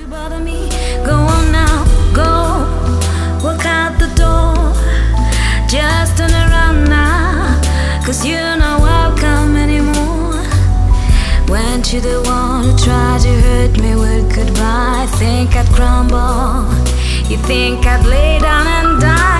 bother me. Go on now, go. Walk out the door. Just turn around now, 'cause you're not welcome anymore. Weren't you the one who tried to hurt me with goodbye? Think I'd crumble, you think I'd lay down and die.